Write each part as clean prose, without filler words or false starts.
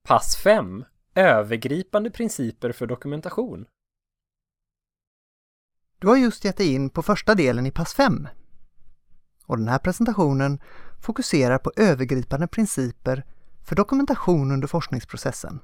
Pass 5. Övergripande principer för dokumentation. Du har just gett dig in på första delen i pass 5. Och den här presentationen fokuserar på övergripande principer för dokumentation under forskningsprocessen.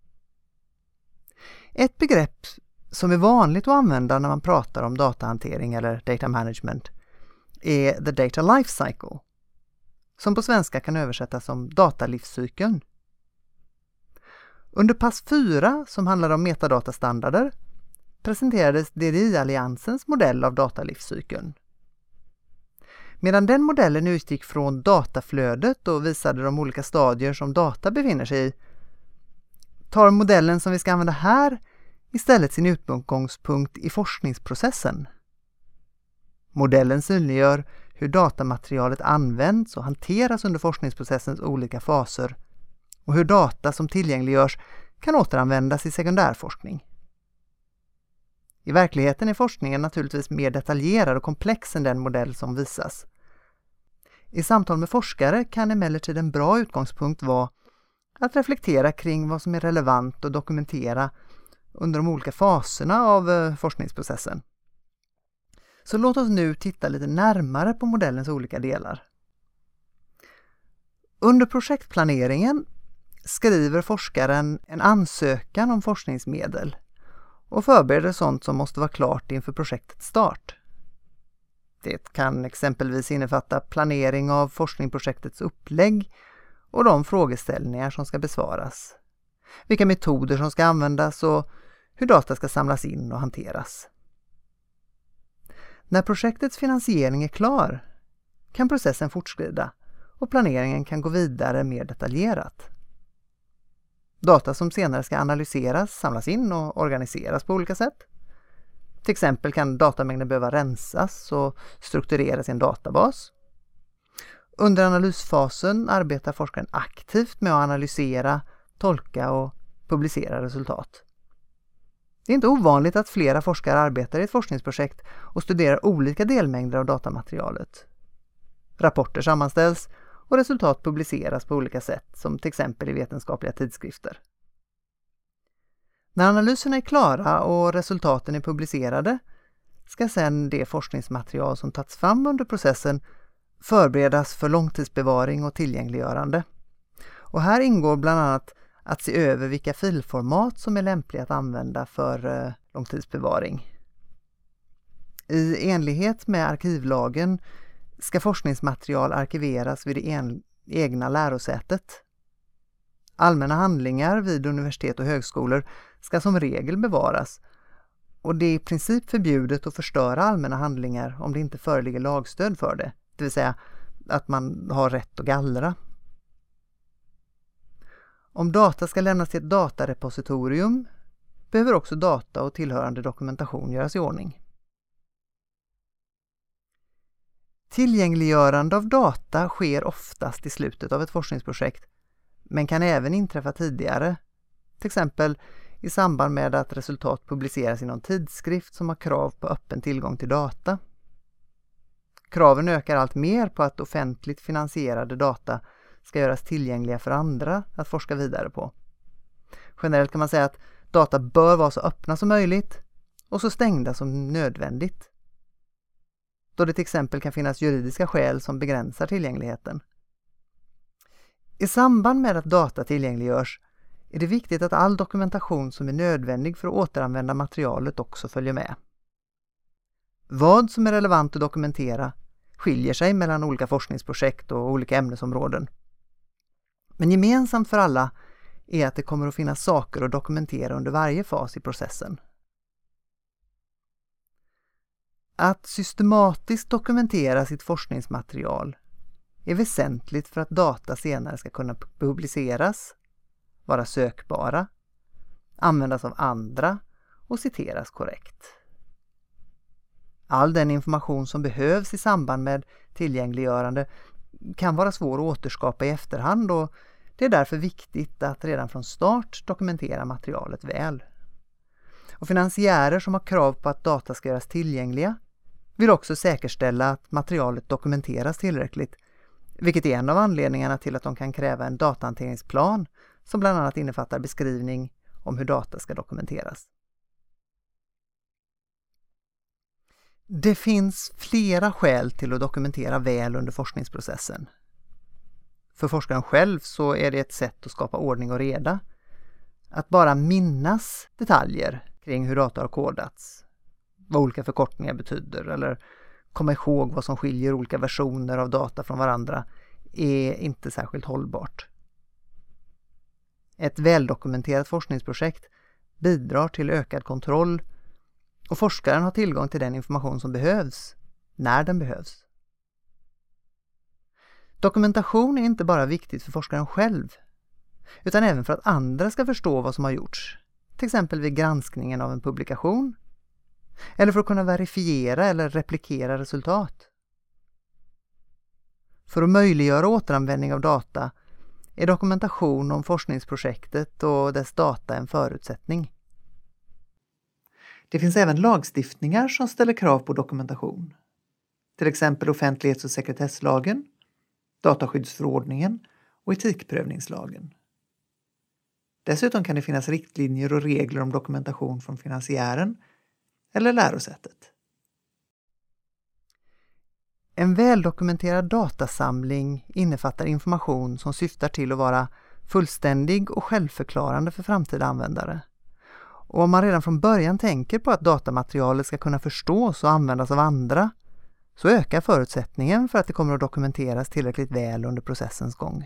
Ett begrepp som är vanligt att använda när man pratar om datahantering eller data management är the data life cycle, som på svenska kan översättas som datalivscykeln. Under pass 4, som handlar om metadatastandarder, presenterades DDI-alliansens modell av datalivscykeln. Medan den modellen utgick från dataflödet och visade de olika stadier som data befinner sig i, tar modellen som vi ska använda här istället sin utgångspunkt i forskningsprocessen. Modellen synliggör hur datamaterialet används och hanteras under forskningsprocessens olika faser och hur data som tillgängliggörs kan återanvändas i sekundärforskning. I verkligheten är forskningen naturligtvis mer detaljerad och komplex än den modell som visas. I samtal med forskare kan emellertid en bra utgångspunkt vara att reflektera kring vad som är relevant och dokumentera under de olika faserna av forskningsprocessen. Så låt oss nu titta lite närmare på modellens olika delar. Under projektplaneringen skriver forskaren en ansökan om forskningsmedel och förbereder sånt som måste vara klart inför projektets start. Det kan exempelvis innefatta planering av forskningsprojektets upplägg och de frågeställningar som ska besvaras, vilka metoder som ska användas och hur data ska samlas in och hanteras. När projektets finansiering är klar kan processen fortskrida och planeringen kan gå vidare mer detaljerat. Data som senare ska analyseras, samlas in och organiseras på olika sätt. Till exempel kan datamängden behöva rensas och struktureras i en databas. Under analysfasen arbetar forskaren aktivt med att analysera, tolka och publicera resultat. Det är inte ovanligt att flera forskare arbetar i ett forskningsprojekt och studerar olika delmängder av datamaterialet. Rapporter sammanställs och resultat publiceras på olika sätt, som till exempel i vetenskapliga tidskrifter. När analyserna är klara och resultaten är publicerade ska sedan det forskningsmaterial som tagits fram under processen förberedas för långtidsbevaring och tillgängliggörande. Och här ingår bland annat att se över vilka filformat som är lämpliga att använda för långtidsbevaring. I enlighet med arkivlagen ska forskningsmaterial arkiveras vid det egna lärosätet. Allmänna handlingar vid universitet och högskolor ska som regel bevaras och det är i princip förbjudet att förstöra allmänna handlingar om det inte föreligger lagstöd för det, det vill säga att man har rätt att gallra. Om data ska lämnas till ett datarepositorium behöver också data och tillhörande dokumentation göras i ordning. Tillgängliggörande av data sker oftast i slutet av ett forskningsprojekt, men kan även inträffa tidigare, till exempel i samband med att resultat publiceras i någon tidskrift som har krav på öppen tillgång till data. Kraven ökar allt mer på att offentligt finansierade data ska göras tillgängliga för andra att forska vidare på. Generellt kan man säga att data bör vara så öppna som möjligt och så stängda som nödvändigt, då det till exempel kan finnas juridiska skäl som begränsar tillgängligheten. I samband med att data tillgängliggörs är det viktigt att all dokumentation som är nödvändig för att återanvända materialet också följer med. Vad som är relevant att dokumentera skiljer sig mellan olika forskningsprojekt och olika ämnesområden. Men gemensamt för alla är att det kommer att finnas saker att dokumentera under varje fas i processen. Att systematiskt dokumentera sitt forskningsmaterial är väsentligt för att data senare ska kunna publiceras, vara sökbara, användas av andra och citeras korrekt. All den information som behövs i samband med tillgängliggörande kan vara svår att återskapa i efterhand och det är därför viktigt att redan från start dokumentera materialet väl. Och finansiärer som har krav på att data ska göras tillgängliga vill också säkerställa att materialet dokumenteras tillräckligt, vilket är en av anledningarna till att de kan kräva en datahanteringsplan som bland annat innefattar beskrivning om hur data ska dokumenteras. Det finns flera skäl till att dokumentera väl under forskningsprocessen. För forskaren själv så är det ett sätt att skapa ordning och reda. Att bara minnas detaljer kring hur data har kodats, vad olika förkortningar betyder eller komma ihåg vad som skiljer olika versioner av data från varandra är inte särskilt hållbart. Ett väldokumenterat forskningsprojekt bidrar till ökad kontroll och forskaren har tillgång till den information som behövs, när den behövs. Dokumentation är inte bara viktigt för forskaren själv, utan även för att andra ska förstå vad som har gjorts, till exempel vid granskningen av en publikation, eller för att kunna verifiera eller replikera resultat. För att möjliggöra återanvändning av data är dokumentation om forskningsprojektet och dess data en förutsättning. Det finns även lagstiftningar som ställer krav på dokumentation. Till exempel offentlighets- och sekretesslagen, dataskyddsförordningen och etikprövningslagen. Dessutom kan det finnas riktlinjer och regler om dokumentation från finansiären eller lärosättet. En väldokumenterad datasamling innefattar information som syftar till att vara fullständig och självförklarande för framtida användare. Och om man redan från början tänker på att datamaterialet ska kunna förstås och användas av andra, så ökar förutsättningen för att det kommer att dokumenteras tillräckligt väl under processens gång.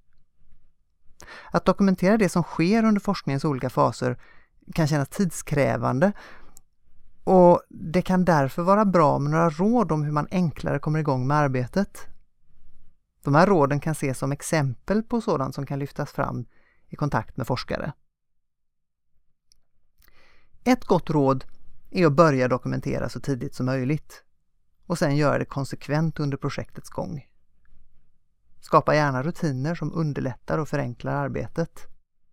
Att dokumentera det som sker under forskningens olika faser kan kännas tidskrävande, och det kan därför vara bra med några råd om hur man enklare kommer igång med arbetet. De här råden kan ses som exempel på sådant som kan lyftas fram i kontakt med forskare. Ett gott råd är att börja dokumentera så tidigt som möjligt och sen göra det konsekvent under projektets gång. Skapa gärna rutiner som underlättar och förenklar arbetet.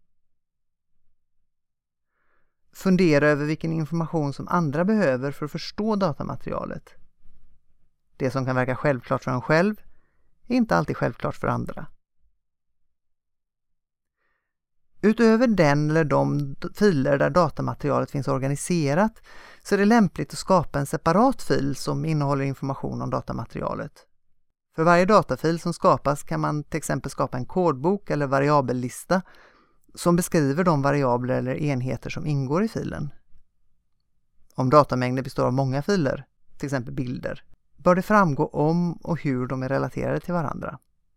Fundera över vilken information som andra behöver för att förstå datamaterialet. Det som kan verka självklart för en själv är inte alltid självklart för andra. Utöver den eller de filer där datamaterialet finns organiserat så är det lämpligt att skapa en separat fil som innehåller information om datamaterialet. För varje datafil som skapas kan man till exempel skapa en kodbok eller variabellista som beskriver de variabler eller enheter som ingår i filen. Om datamängden består av många filer, till exempel bilder, bör det framgå om och hur de är relaterade till varandra.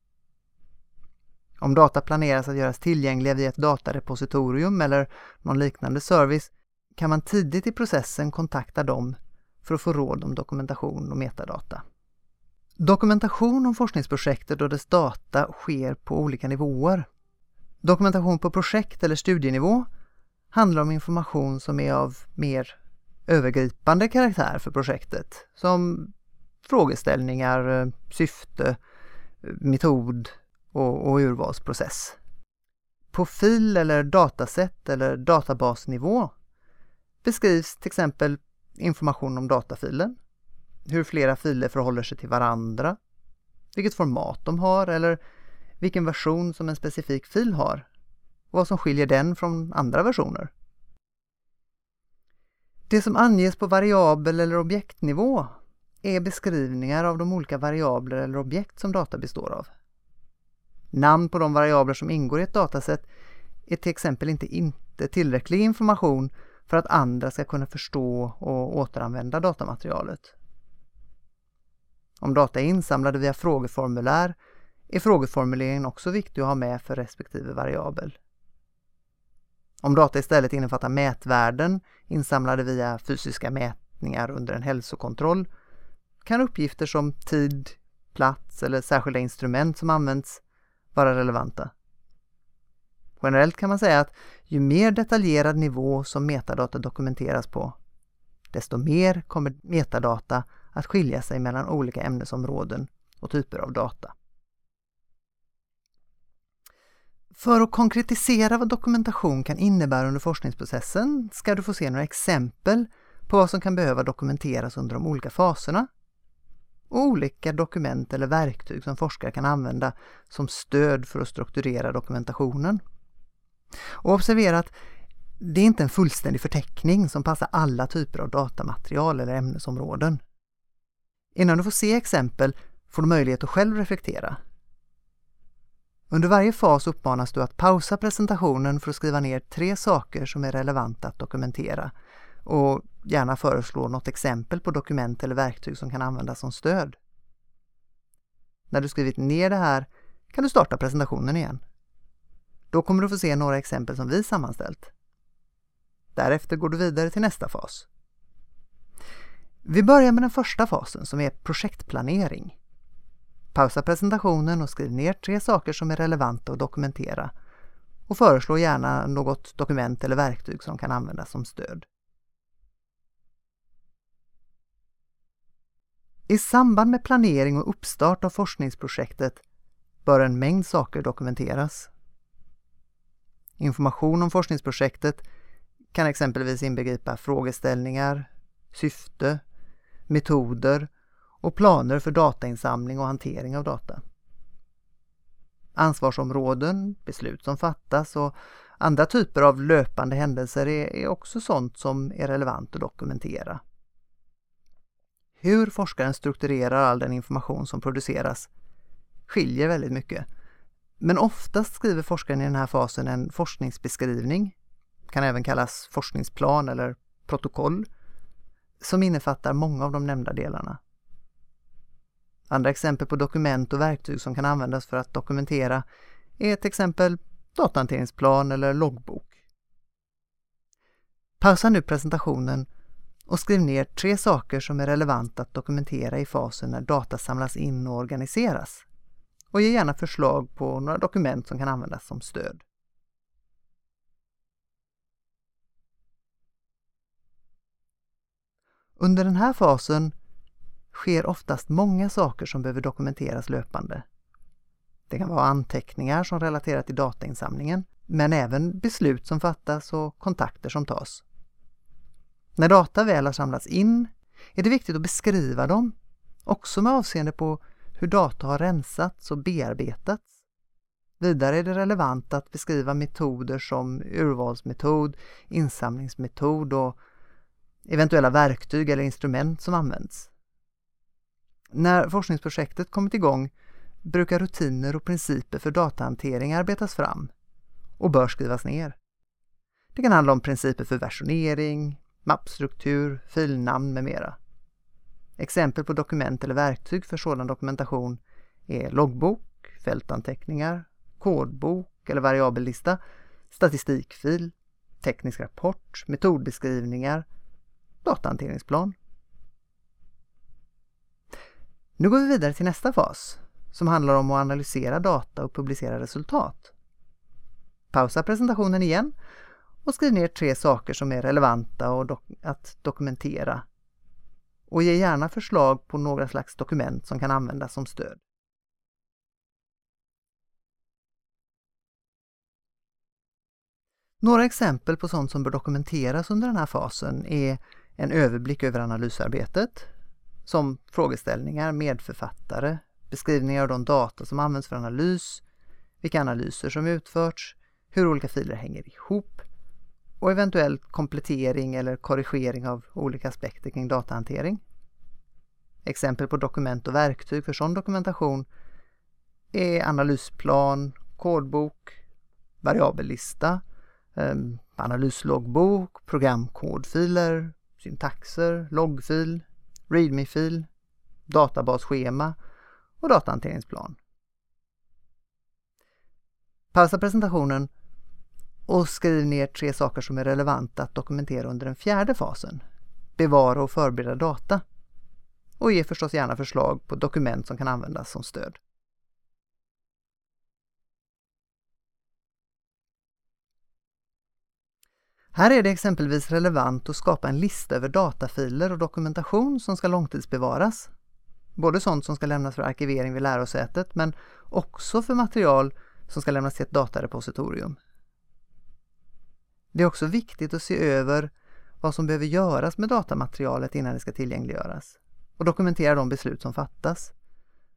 Om data planeras att göras tillgängliga via ett datarepositorium eller någon liknande service kan man tidigt i processen kontakta dem för att få råd om dokumentation och metadata. Dokumentation om forskningsprojektet och dess data sker på olika nivåer. Dokumentation på projekt- eller studienivå handlar om information som är av mer övergripande karaktär för projektet, som frågeställningar, syfte, metod och urvalsprocess. På fil- eller dataset- eller databasnivå beskrivs till exempel information om datafilen, hur flera filer förhåller sig till varandra, vilket format de har eller vilken version som en specifik fil har och vad som skiljer den från andra versioner. Det som anges på variabel- eller objektnivå är beskrivningar av de olika variabler eller objekt som data består av. Namn på de variabler som ingår i ett dataset är till exempel inte tillräcklig information för att andra ska kunna förstå och återanvända datamaterialet. Om data är insamlade via frågeformulär är frågeformuleringen också viktig att ha med för respektive variabel. Om data istället innefattar mätvärden insamlade via fysiska mätningar under en hälsokontroll kan uppgifter som tid, plats eller särskilda instrument som används vara relevanta. Generellt kan man säga att ju mer detaljerad nivå som metadata dokumenteras på, desto mer kommer metadata att skilja sig mellan olika ämnesområden och typer av data. För att konkretisera vad dokumentation kan innebära under forskningsprocessen ska du få se några exempel på vad som kan behöva dokumenteras under de olika faserna och olika dokument eller verktyg som forskare kan använda som stöd för att strukturera dokumentationen. Och observera att det är inte en fullständig förteckning som passar alla typer av datamaterial eller ämnesområden. Innan du får se exempel får du möjlighet att själv reflektera. Under varje fas uppmanas du att pausa presentationen för att skriva ner 3 saker som är relevanta att dokumentera och gärna föreslå något exempel på dokument eller verktyg som kan användas som stöd. När du skrivit ner det här kan du starta presentationen igen. Då kommer du få se några exempel som vi sammanställt. Därefter går du vidare till nästa fas. Vi börjar med den första fasen som är projektplanering. Pausa presentationen och skriv ner 3 saker som är relevanta att dokumentera och föreslå gärna något dokument eller verktyg som kan användas som stöd. I samband med planering och uppstart av forskningsprojektet bör en mängd saker dokumenteras. Information om forskningsprojektet kan exempelvis inbegripa frågeställningar, syfte, metoder och planer för datainsamling och hantering av data. Ansvarsområden, beslut som fattas och andra typer av löpande händelser är också sånt som är relevant att dokumentera. Hur forskaren strukturerar all den information som produceras skiljer väldigt mycket. Men oftast skriver forskaren i den här fasen en forskningsbeskrivning, kan även kallas forskningsplan eller protokoll, som innefattar många av de nämnda delarna. Andra exempel på dokument och verktyg som kan användas för att dokumentera är till exempel datahanteringsplan eller loggbok. Pausa nu presentationen och skriv ner 3 saker som är relevanta att dokumentera i fasen när data samlas in och organiseras. Och ge gärna förslag på några dokument som kan användas som stöd. Under den här fasen sker oftast många saker som behöver dokumenteras löpande. Det kan vara anteckningar som relaterar till datainsamlingen, men även beslut som fattas och kontakter som tas. När data väl har samlats in är det viktigt att beskriva dem, också med avseende på hur data har rensats och bearbetats. Vidare är det relevant att beskriva metoder som urvalsmetod, insamlingsmetod och eventuella verktyg eller instrument som används. När forskningsprojektet kommit igång brukar rutiner och principer för datahantering arbetas fram och bör skrivas ner. Det kan handla om principer för versionering, mappstruktur, filnamn med mera. Exempel på dokument eller verktyg för sådan dokumentation är loggbok, fältanteckningar, kodbok eller variabellista, statistikfil, teknisk rapport, metodbeskrivningar, datahanteringsplan. Nu går vi vidare till nästa fas som handlar om att analysera data och publicera resultat. Pausa presentationen igen och skriv ner 3 saker som är relevanta att dokumentera. Och ge gärna förslag på några slags dokument som kan användas som stöd. Några exempel på sånt som bör dokumenteras under den här fasen är en överblick över analysarbetet, som frågeställningar, medförfattare, beskrivningar av de data som används för analys, vilka analyser som utförts, hur olika filer hänger ihop och eventuellt komplettering eller korrigering av olika aspekter kring datahantering. Exempel på dokument och verktyg för sån dokumentation är analysplan, kodbok, variabellista, analysloggbok, programkodfiler, syntaxer, loggfil, readme-fil, databasschema och datahanteringsplan. Pausa presentationen och skriv ner 3 saker som är relevanta att dokumentera under den 4:e fasen. Bevara och förbereda data. Och ge förstås gärna förslag på dokument som kan användas som stöd. Här är det exempelvis relevant att skapa en lista över datafiler och dokumentation som ska långtidsbevaras. Både sånt som ska lämnas för arkivering vid lärosätet men också för material som ska lämnas till ett datarepositorium. Det är också viktigt att se över vad som behöver göras med datamaterialet innan det ska tillgängliggöras och dokumentera de beslut som fattas.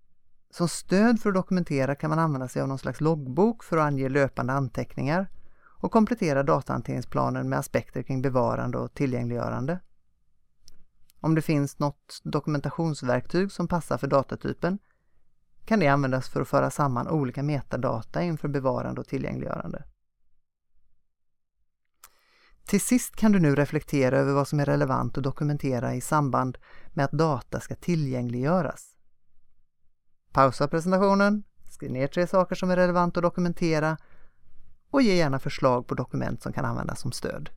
Som stöd för att dokumentera kan man använda sig av någon slags loggbok för att ange löpande anteckningar och komplettera datahanteringsplanen med aspekter kring bevarande och tillgängliggörande. Om det finns något dokumentationsverktyg som passar för datatypen kan det användas för att föra samman olika metadata inför bevarande och tillgängliggörande. Till sist kan du nu reflektera över vad som är relevant att dokumentera i samband med att data ska tillgängliggöras. Pausa presentationen, skriv ner 3 saker som är relevant att dokumentera och ge gärna förslag på dokument som kan användas som stöd.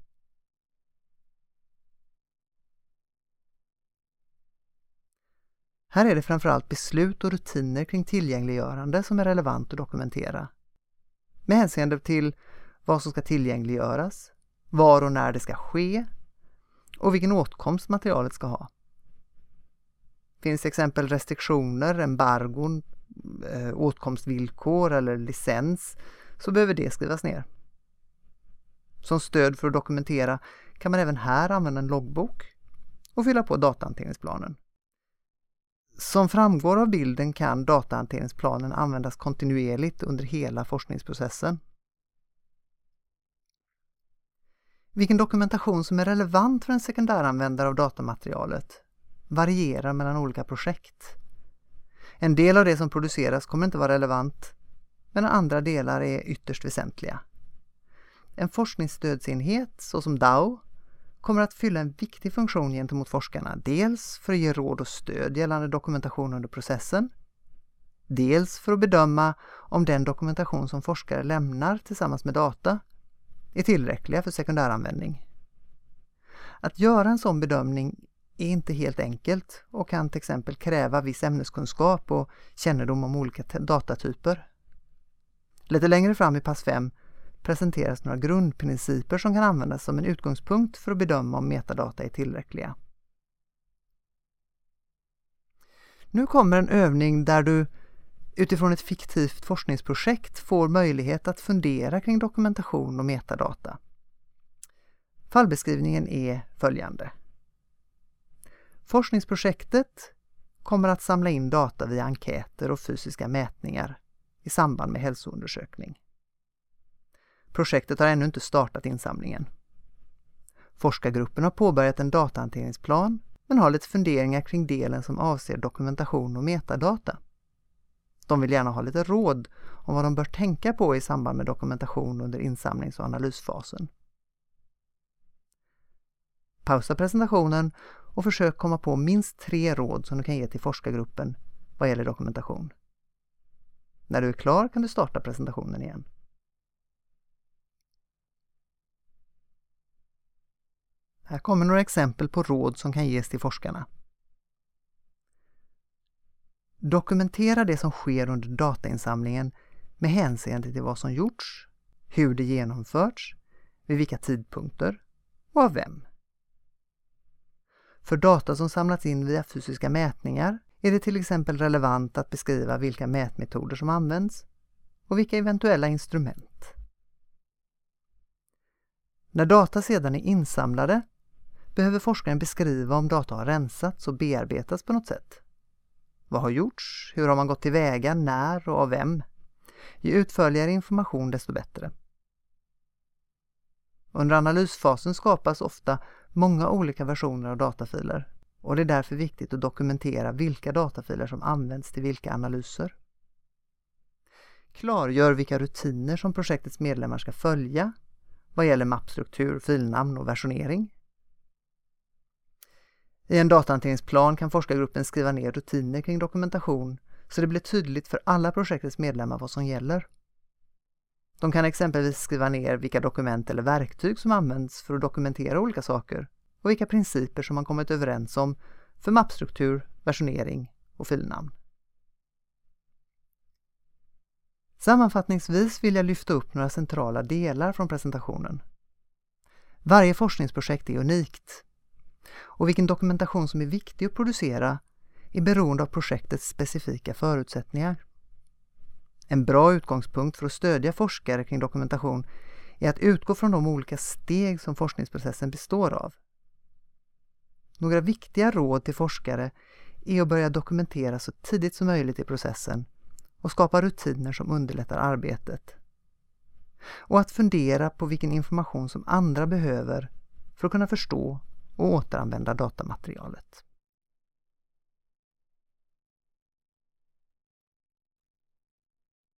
Här är det framförallt beslut och rutiner kring tillgängliggörande som är relevant att dokumentera. Med hänsyn till vad som ska tillgängliggöras, var och när det ska ske och vilken åtkomst materialet ska ha. Finns exempel restriktioner, embargon, åtkomstvillkor eller licens så behöver det skrivas ner. Som stöd för att dokumentera kan man även här använda en loggbok och fylla på datahanteringsplanen. Som framgår av bilden kan datahanteringsplanen användas kontinuerligt under hela forskningsprocessen. Vilken dokumentation som är relevant för en sekundäranvändare av datamaterialet varierar mellan olika projekt. En del av det som produceras kommer inte vara relevant, medan andra delar är ytterst väsentliga. En forskningsstödsenhet, såsom DAO, kommer att fylla en viktig funktion gentemot forskarna, dels för att ge råd och stöd gällande dokumentation under processen, dels för att bedöma om den dokumentation som forskare lämnar tillsammans med data är tillräckliga för sekundäranvändning. Att göra en sån bedömning är inte helt enkelt och kan till exempel kräva viss ämneskunskap och kännedom om olika datatyper. Lite längre fram i pass 5 presenteras några grundprinciper som kan användas som en utgångspunkt för att bedöma om metadata är tillräckliga. Nu kommer en övning där du utifrån ett fiktivt forskningsprojekt får möjlighet att fundera kring dokumentation och metadata. Fallbeskrivningen är följande. Forskningsprojektet kommer att samla in data via enkäter och fysiska mätningar i samband med hälsoundersökning. Projektet har ännu inte startat insamlingen. Forskargruppen har påbörjat en datahanteringsplan men har lite funderingar kring delen som avser dokumentation och metadata. De vill gärna ha lite råd om vad de bör tänka på i samband med dokumentation under insamlings- och analysfasen. Pausa presentationen och försök komma på minst 3 råd som du kan ge till forskargruppen vad gäller dokumentation. När du är klar kan du starta presentationen igen. Här kommer några exempel på råd som kan ges till forskarna. Dokumentera det som sker under datainsamlingen med hänsyn till vad som gjorts, hur det genomförts, vid vilka tidpunkter och av vem. För data som samlats in via fysiska mätningar är det till exempel relevant att beskriva vilka mätmetoder som används och vilka eventuella instrument. När data sedan är insamlade behöver forskaren beskriva om data har rensats och bearbetats på något sätt. Vad har gjorts? Hur har man gått tillväga? När och av vem? Ju utförligare information desto bättre. Under analysfasen skapas ofta många olika versioner av datafiler och det är därför viktigt att dokumentera vilka datafiler som används till vilka analyser. Klargör vilka rutiner som projektets medlemmar ska följa vad gäller mappstruktur, filnamn och versionering. I en datahanteringsplan kan forskargruppen skriva ner rutiner kring dokumentation så det blir tydligt för alla projektets medlemmar vad som gäller. De kan exempelvis skriva ner vilka dokument eller verktyg som används för att dokumentera olika saker och vilka principer som man kommit överens om för mappstruktur, versionering och filnamn. Sammanfattningsvis vill jag lyfta upp några centrala delar från presentationen. Varje forskningsprojekt är unikt och vilken dokumentation som är viktig att producera är beroende av projektets specifika förutsättningar. En bra utgångspunkt för att stödja forskare kring dokumentation är att utgå från de olika steg som forskningsprocessen består av. Några viktiga råd till forskare är att börja dokumentera så tidigt som möjligt i processen och skapa rutiner som underlättar arbetet. och att fundera på vilken information som andra behöver för att kunna förstå och återanvända datamaterialet.